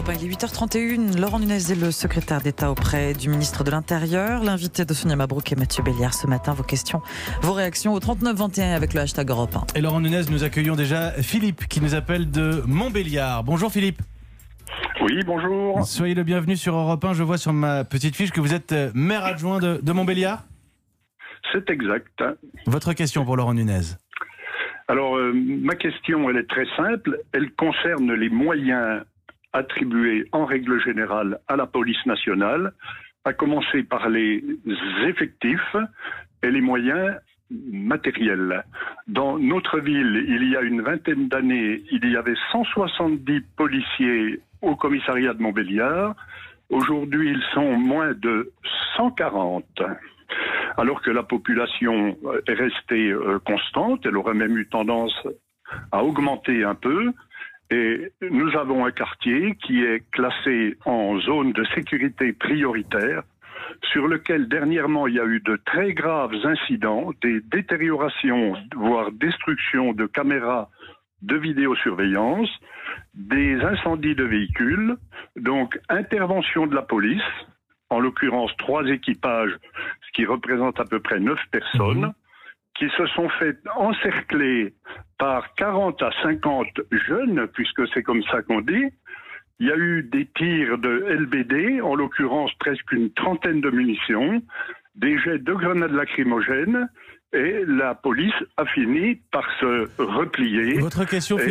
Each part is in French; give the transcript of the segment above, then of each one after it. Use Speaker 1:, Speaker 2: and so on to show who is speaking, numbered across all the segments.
Speaker 1: Europe 1, il est 8h31. Laurent Nunez est le secrétaire d'État auprès du ministre de l'Intérieur. L'invité de Sonia Mabrouk et Mathieu Béliard ce matin. Vos questions, vos réactions au 3921 avec le hashtag Europe 1.
Speaker 2: Et Laurent Nunez, nous accueillons déjà Philippe qui nous appelle de Montbéliard. Bonjour Philippe.
Speaker 3: Oui, bonjour.
Speaker 2: Soyez le bienvenu sur Europe 1. Je vois sur ma petite fiche que vous êtes maire adjoint de Montbéliard.
Speaker 3: C'est exact.
Speaker 2: Votre question pour Laurent Nunez.
Speaker 3: Alors, ma question, elle est très simple. Elle concerne les moyens attribués en règle générale à la police nationale, à commencer par les effectifs et les moyens matériels. Dans notre ville, il y a une vingtaine d'années, il y avait 170 policiers au commissariat de Montbéliard. Aujourd'hui, ils sont moins de 140. Alors que la population est restée constante, elle aurait même eu tendance à augmenter un peu. Et nous avons un quartier qui est classé en zone de sécurité prioritaire, sur lequel dernièrement il y a eu de très graves incidents, des détériorations, voire destruction de caméras de vidéosurveillance, des incendies de véhicules, donc intervention de la police, en l'occurrence 3 équipages, ce qui représente à peu près 9 personnes, qui se sont fait encercler par 40 à 50 jeunes, puisque c'est comme ça qu'on dit. Il y a eu des tirs de LBD, en l'occurrence presque une trentaine de munitions, des jets de grenades lacrymogènes, et la police a fini par se replier.
Speaker 2: Votre question, Philippe ?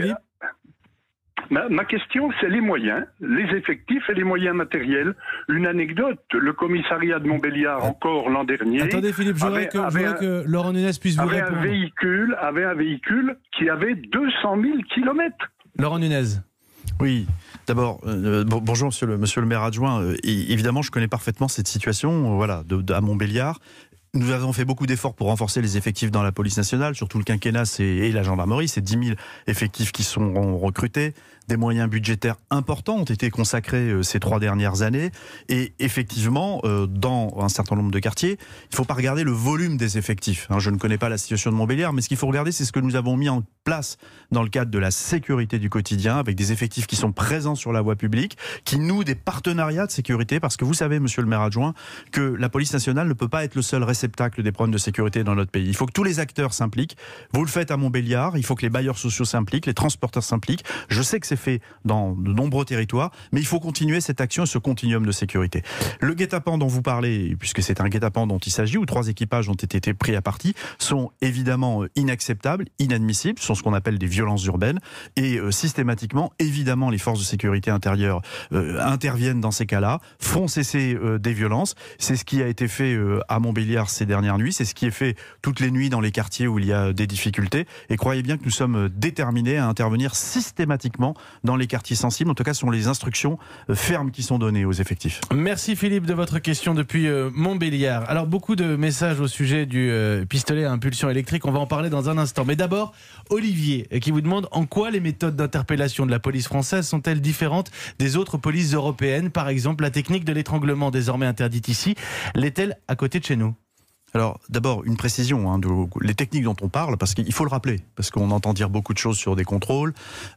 Speaker 3: Ma question, c'est les moyens, les effectifs et les moyens matériels. Une anecdote, le commissariat de Montbéliard, encore l'an dernier...
Speaker 2: Attendez Philippe, je voudrais que Laurent Nunez puisse vous répondre.
Speaker 3: Avait un véhicule qui avait 200 000 kilomètres.
Speaker 2: Laurent Nunez.
Speaker 4: Oui, d'abord, bonjour monsieur le maire adjoint. Évidemment, je connais parfaitement cette situation à Montbéliard. Nous avons fait beaucoup d'efforts pour renforcer les effectifs dans la police nationale, surtout le quinquennat et la gendarmerie. C'est 10 000 effectifs qui sont recrutés. Des moyens budgétaires importants ont été consacrés ces 3 dernières années. Et effectivement, dans un certain nombre de quartiers, il ne faut pas regarder le volume des effectifs. Je ne connais pas la situation de Montbéliard, mais ce qu'il faut regarder, c'est ce que nous avons mis en place dans le cadre de la sécurité du quotidien, avec des effectifs qui sont présents sur la voie publique, qui nouent des partenariats de sécurité, parce que vous savez, monsieur le maire adjoint, que la police nationale ne peut pas être le seul réceptacle des problèmes de sécurité dans notre pays. Il faut que tous les acteurs s'impliquent. Vous le faites à Montbéliard, il faut que les bailleurs sociaux s'impliquent, les transporteurs s'impliquent. Je sais que c'est fait dans de nombreux territoires, mais il faut continuer cette action et ce continuum de sécurité. Le guet-apens dont vous parlez, puisque c'est un guet-apens dont il s'agit, où 3 équipages ont été pris à partie, sont évidemment inacceptables, inadmissibles, ce sont ce qu'on appelle des violences urbaines, et systématiquement, évidemment, les forces de sécurité intérieure interviennent dans ces cas-là, font cesser des violences. C'est ce qui a été fait à Montbéliard ces dernières nuits, c'est ce qui est fait toutes les nuits dans les quartiers où il y a des difficultés, et croyez bien que nous sommes déterminés à intervenir systématiquement dans les quartiers sensibles. En tout cas, ce sont les instructions fermes qui sont données aux effectifs.
Speaker 2: Merci Philippe de votre question depuis Montbéliard. Alors, beaucoup de messages au sujet du pistolet à impulsion électrique. On va en parler dans un instant. Mais d'abord, Olivier qui vous demande en quoi les méthodes d'interpellation de la police française sont-elles différentes des autres polices européennes. Par exemple, la technique de l'étranglement désormais interdite ici, l'est-elle à côté de chez nous ?
Speaker 4: Alors, d'abord, une précision, les techniques dont on parle, parce qu'il faut le rappeler, parce qu'on entend dire beaucoup de choses sur des contrôles.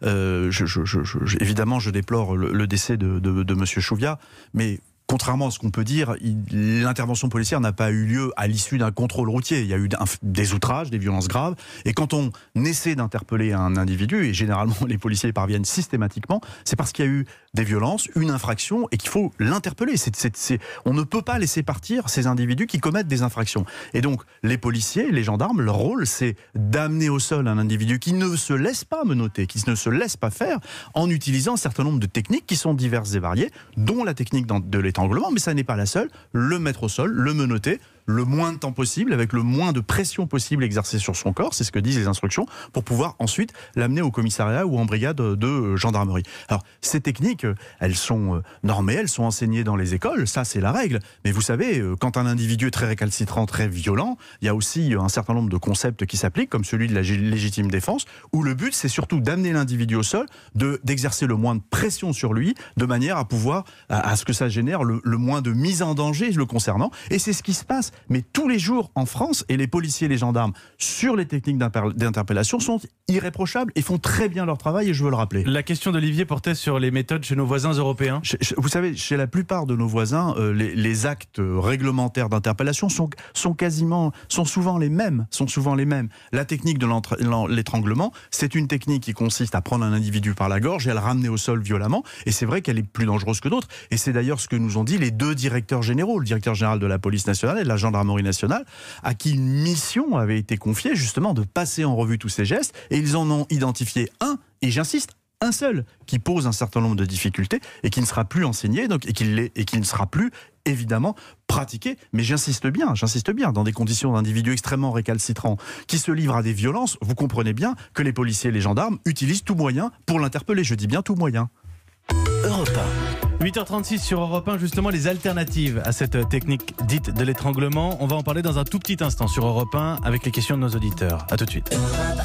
Speaker 4: Évidemment, je déplore le décès de monsieur Chouviat, mais contrairement à ce qu'on peut dire, l'intervention policière n'a pas eu lieu à l'issue d'un contrôle routier. Il y a eu des outrages, des violences graves. Et quand on essaie d'interpeller un individu, et généralement les policiers y parviennent systématiquement, c'est parce qu'il y a eu des violences, une infraction, et qu'il faut l'interpeller. On ne peut pas laisser partir ces individus qui commettent des infractions. Et donc, les policiers, les gendarmes, leur rôle, c'est d'amener au sol un individu qui ne se laisse pas menotter, qui ne se laisse pas faire, en utilisant un certain nombre de techniques qui sont diverses et variées, dont la technique de l'étranglement, mais ça n'est pas la seule. Le mettre au sol, le menotter, le moins de temps possible, avec le moins de pression possible exercée sur son corps, c'est ce que disent les instructions, pour pouvoir ensuite l'amener au commissariat ou en brigade de gendarmerie. Alors, ces techniques, elles sont normées, elles sont enseignées dans les écoles, ça c'est la règle. Mais vous savez, quand un individu est très récalcitrant, très violent, il y a aussi un certain nombre de concepts qui s'appliquent, comme celui de la légitime défense, où le but c'est surtout d'amener l'individu au sol, d'exercer le moins de pression sur lui, de manière à pouvoir, à ce que ça génère le moins de mise en danger le concernant. Et c'est ce qui se passe. mais tous les jours en France, et les policiers et les gendarmes sur les techniques d'interpellation sont irréprochables et font très bien leur travail, et je veux le rappeler.
Speaker 2: La question d'Olivier portait sur les méthodes chez nos voisins européens.
Speaker 4: Vous savez, chez la plupart de nos voisins, les actes réglementaires d'interpellation sont souvent les mêmes. La technique de l'étranglement, c'est une technique qui consiste à prendre un individu par la gorge et à le ramener au sol violemment, et c'est vrai qu'elle est plus dangereuse que d'autres, et c'est d'ailleurs ce que nous ont dit les deux directeurs généraux, le directeur général de la police nationale et de la gendarmerie nationale, à qui une mission avait été confiée justement de passer en revue tous ces gestes, et ils en ont identifié un, et j'insiste, un seul, qui pose un certain nombre de difficultés et qui ne sera plus enseigné, donc, et qui ne sera plus évidemment pratiqué, mais j'insiste bien, dans des conditions d'individus extrêmement récalcitrants qui se livrent à des violences. Vous comprenez bien que les policiers et les gendarmes utilisent tout moyen pour l'interpeller, je dis bien tout moyen.
Speaker 2: Europe 1. 8h36 sur Europe 1, justement les alternatives à cette technique dite de l'étranglement. On va en parler dans un tout petit instant sur Europe 1 avec les questions de nos auditeurs. A tout de suite.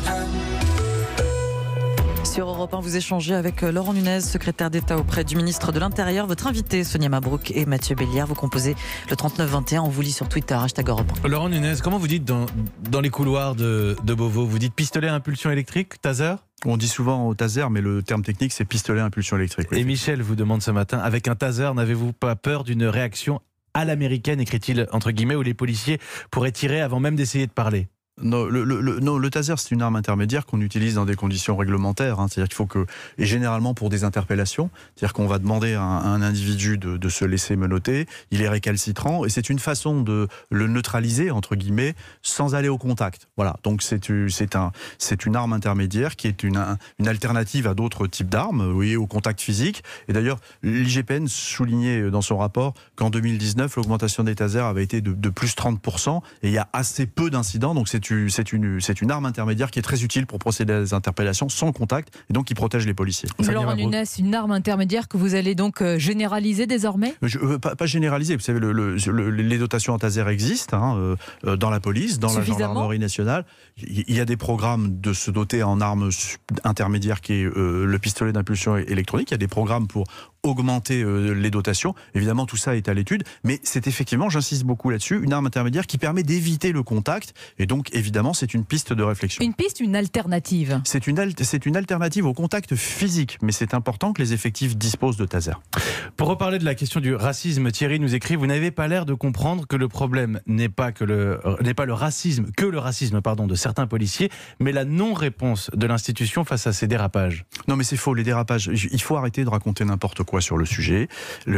Speaker 1: Sur Europe 1, vous échangez avec Laurent Nunez, secrétaire d'État auprès du ministre de l'Intérieur. Votre invité, Sonia Mabrouk et Mathieu Béliard. Vous composez le 3921. On vous lit sur Twitter, #Europe 1.
Speaker 2: Laurent Nunez, comment vous dites dans les couloirs de Beauvau? Vous dites pistolet à impulsion électrique, taser?
Speaker 4: On dit souvent au taser, mais le terme technique, c'est pistolet à impulsion électrique. Oui.
Speaker 2: Et Michel vous demande ce matin, avec un taser, n'avez-vous pas peur d'une réaction à l'américaine, écrit-il entre guillemets, où les policiers pourraient tirer avant même d'essayer de parler?
Speaker 4: Non, le taser, c'est une arme intermédiaire qu'on utilise dans des conditions réglementaires. C'est-à-dire qu'il faut que, et généralement pour des interpellations, c'est-à-dire qu'on va demander à un individu de se laisser menotter, il est récalcitrant, et c'est une façon de le neutraliser, entre guillemets, sans aller au contact. Voilà, donc c'est une arme intermédiaire qui est une alternative à d'autres types d'armes, oui, au contact physique. Et d'ailleurs, l'IGPN soulignait dans son rapport qu'en 2019, l'augmentation des tasers avait été de plus 30%, et il y a assez peu d'incidents, donc c'est une arme intermédiaire qui est très utile pour procéder à des interpellations sans contact et donc qui protège les policiers.
Speaker 5: Laurent Nunez, une arme intermédiaire que vous allez donc généraliser désormais ?
Speaker 4: Pas généraliser. Vous savez, les dotations en taser existent dans la police, dans la gendarmerie nationale. Il y a des programmes de se doter en arme intermédiaire qui est le pistolet d'impulsion électronique. Il y a des programmes pour augmenter les dotations. Évidemment, tout ça est à l'étude, mais c'est effectivement, j'insiste beaucoup là-dessus, une arme intermédiaire qui permet d'éviter le contact, et donc évidemment, c'est une piste de réflexion.
Speaker 5: Une alternative.
Speaker 4: C'est une alternative au contact physique, mais c'est important que les effectifs disposent de taser.
Speaker 2: Pour reparler de la question du racisme, Thierry nous écrit, vous n'avez pas l'air de comprendre que le problème n'est pas le racisme de certains policiers, mais la non-réponse de l'institution face à ces dérapages.
Speaker 4: Non, mais c'est faux, les dérapages. Il faut arrêter de raconter n'importe quoi sur le sujet.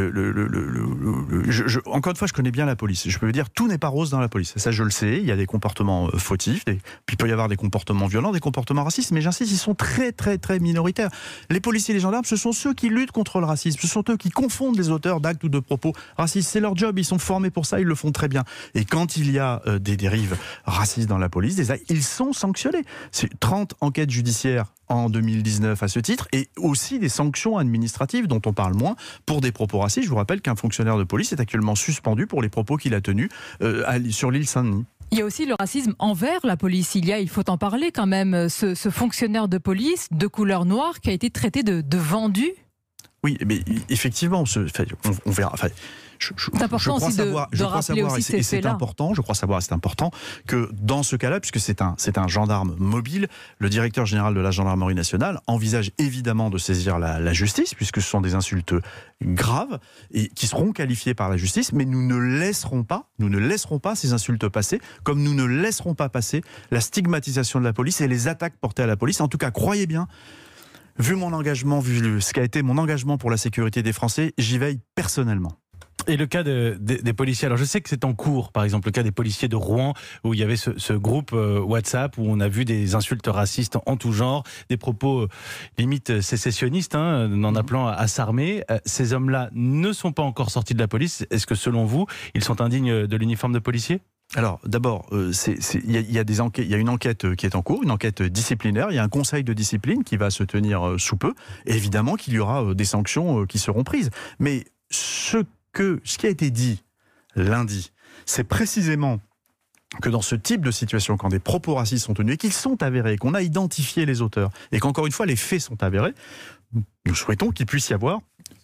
Speaker 4: Encore une fois, je connais bien la police. Je peux vous dire, tout n'est pas rose dans la police. Ça, je le sais. Il y a des comportements fautifs, puis il peut y avoir des comportements violents, des comportements racistes, mais j'insiste, ils sont très, très, très minoritaires. Les policiers et les gendarmes, ce sont ceux qui luttent contre le racisme. Ce sont eux qui confondent les auteurs d'actes ou de propos racistes. C'est leur job. Ils sont formés pour ça. Ils le font très bien. Et quand il y a des dérives racistes dans la police, ils sont sanctionnés. C'est 30 enquêtes judiciaires en 2019 à ce titre, et aussi des sanctions administratives dont on parle moins pour des propos racistes. Je vous rappelle qu'un fonctionnaire de police est actuellement suspendu pour les propos qu'il a tenus sur l'île Saint-Denis.
Speaker 5: Il y a aussi le racisme envers la police. Il faut en parler quand même, ce fonctionnaire de police de couleur noire qui a été traité de vendu.
Speaker 4: Oui, mais effectivement, on verra.
Speaker 5: C'est important aussi de rappeler aussi ces faits-là.
Speaker 4: Je crois savoir, c'est important que dans ce cas-là, puisque c'est un gendarme mobile, le directeur général de la gendarmerie nationale envisage évidemment de saisir la justice, puisque ce sont des insultes graves et qui seront qualifiées par la justice, mais nous ne laisserons pas ces insultes passer, comme nous ne laisserons pas passer la stigmatisation de la police et les attaques portées à la police. En tout cas, croyez bien, vu mon engagement, vu ce qu'a été mon engagement pour la sécurité des Français, j'y veille personnellement.
Speaker 2: Et le cas des policiers, alors je sais que c'est en cours, par exemple le cas des policiers de Rouen, où il y avait ce groupe WhatsApp, où on a vu des insultes racistes en tout genre, des propos limite sécessionnistes, en appelant à s'armer. Ces hommes-là ne sont pas encore sortis de la police. Est-ce que selon vous, ils sont indignes de l'uniforme de policier ?
Speaker 4: Alors, d'abord, il y a une enquête qui est en cours, une enquête disciplinaire. Il y a un conseil de discipline qui va se tenir sous peu. Et évidemment qu'il y aura des sanctions qui seront prises. Mais ce qui a été dit lundi, c'est précisément que dans ce type de situation, quand des propos racistes sont tenus et qu'ils sont avérés, qu'on a identifié les auteurs et qu'encore une fois les faits sont avérés, nous souhaitons qu'il puisse y avoir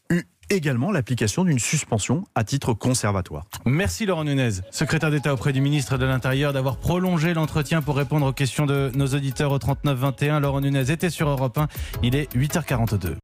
Speaker 4: également l'application d'une suspension à titre conservatoire.
Speaker 2: Merci Laurent Nunez, secrétaire d'État auprès du ministre de l'Intérieur, d'avoir prolongé l'entretien pour répondre aux questions de nos auditeurs au 39 21. Laurent Nunez était sur Europe 1, il est 8h42.